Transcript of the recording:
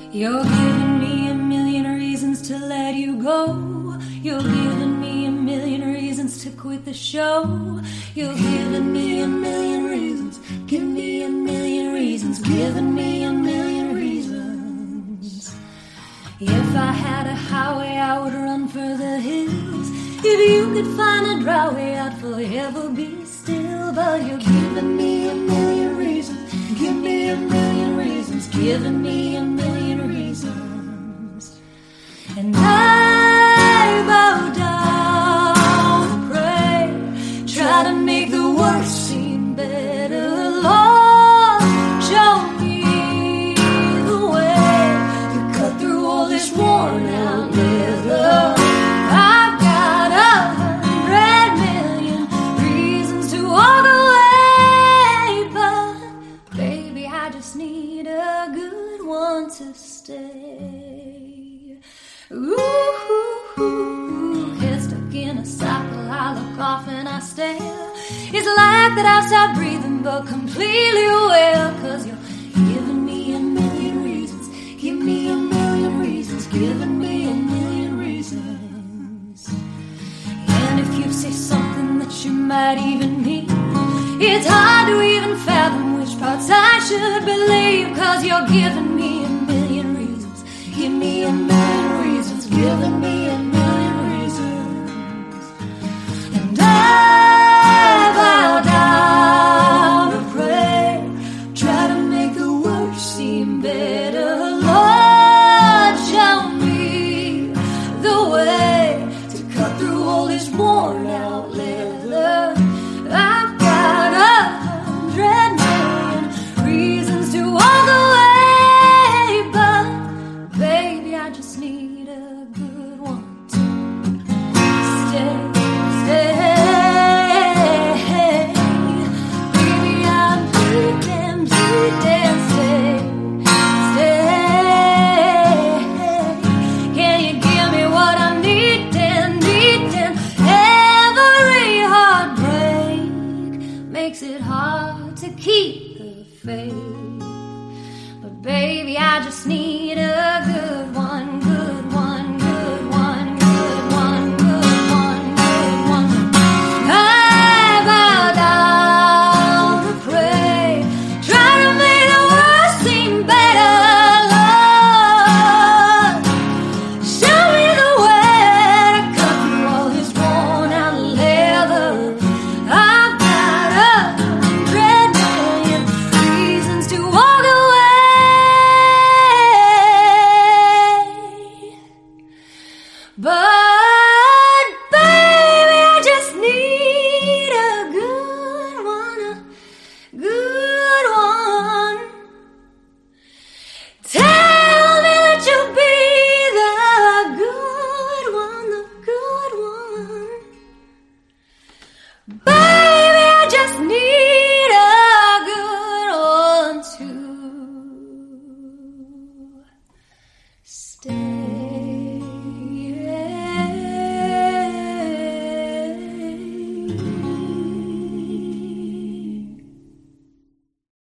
You're giving me a million reasons to let you go. You're giving me a million reasons to quit the show. You're giving me a million reasons. Give me a million reasons. Giving me a million reasons. If I had a highway, I would run for the hills. If you could find a dry way, I'd forever be still. But you're giving me a million reasons. Give me a million reasons. Giving me a million reasons. And I bow down to pray. Try to make the worst seem better. Lord, show me the way to cut through all this worn out leather. I've got 100 million reasons to walk away, but baby, I just need a good one to stay. Ooh, head stuck in a cycle, I look off and I stare. It's like that I stop breathing, but completely aware. 'Cause you're giving me a million reasons. Give me a million reasons. Giving me a million reasons. And if you say something that you might even mean, it's hard to even fathom which parts I should believe. 'Cause you're giving me a million reasons. Give me a million reasons. Giving me a million reasons. And I bow down to pray. Try to make the worst seem better. Lord, show me the way to cut through all this worn out leather. I've got 100 million reasons to walk away, but baby, I just need a good one to stay. Baby, I'm pleading, stay. Can you give me what I'm needing? Every heartbreak makes it hard to keep the faith. But baby, I just need a good one.